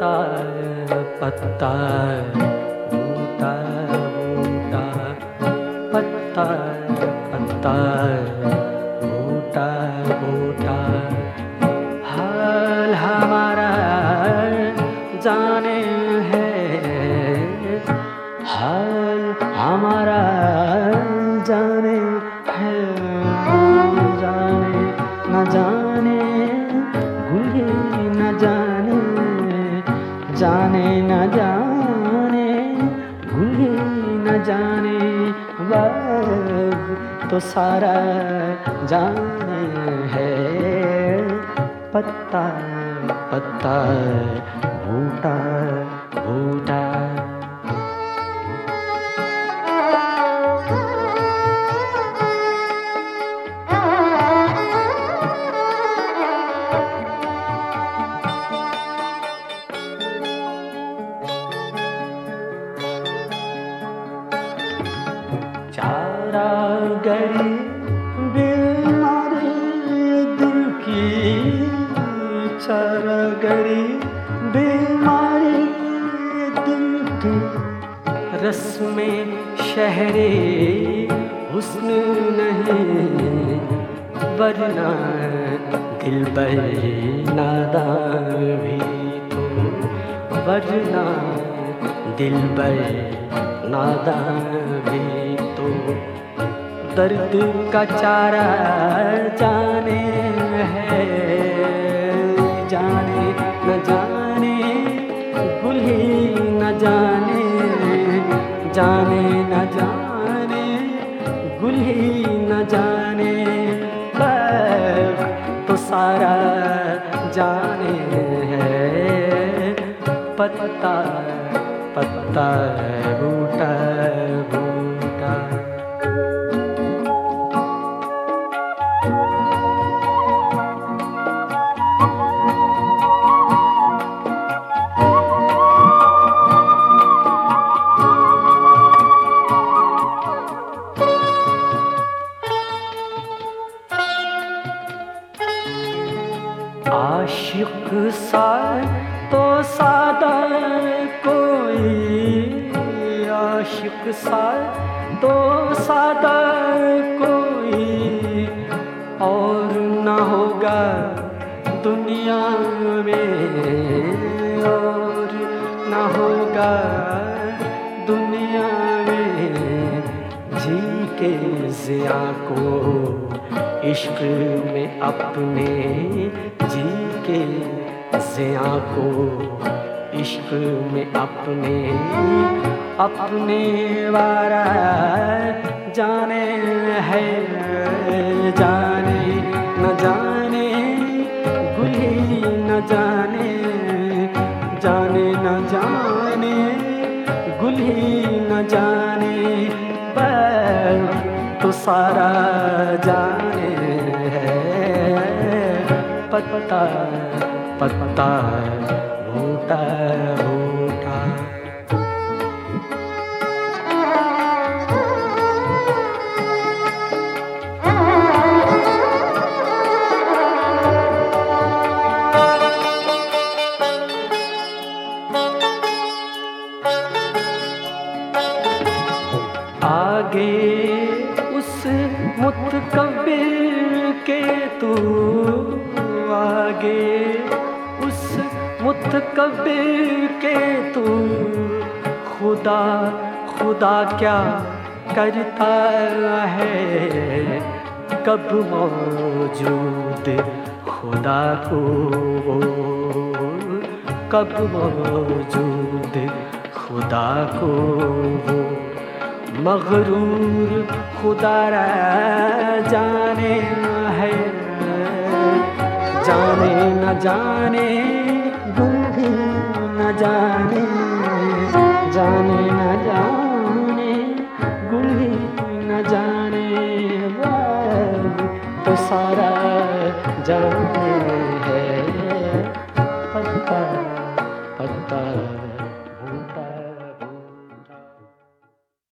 पत्ता पत्ता बूटा बूटा, पत्ता पत्ता बूटा बूटा, हाल हमारा जाने है, हाल हमारा जाने है, जाने न जाने भूले न जाने, जाने न जाने भूले न जाने, वक्त तो सारा जाने है, पत्ता पत्ता बूटा बूटा। चारा गरी बीमारी दिल की, चारा गरी बीमारी दिल की, रस्में शहरे हुस्न नहीं, वरना दिलबर नादान भी तो, वरना दिलबर नादान भी तो, दर्द का चारा जाने है, जाने न जाने गुल ही न जाने, जाने न जाने गुल ही न जाने, वक्त तो सारा जाने है, पत्ता पत्ता बूटा बूटा। आशिक सा तो सादा कोई, आशिक सा तो सादा कोई और न होगा दुनिया में, और न होगा दुनिया में, जी के ज़िया को इश्क में अपने, जी के ज़िया को इश्क में अपने, अपने वारा जाने है, जाने न जाने गुल ही न जाने, जाने न जाने गुल ही न जाने, वक्त तो सारा जाने है, पत्ता पत्ता बूटा बूटा। आगे उस मुतकब्बिर के तू, आगे उस मुतकब्बिर के तू, खुदा खुदा क्या करता है, कब मौजूद खुदा को, कब मौजूद खुदा को, मगरूर खुदा रा जाने है, जाने न जाने गुल ही न जाने, जाने न जाने गुल ही न जाने, वक्त तो सारा जाने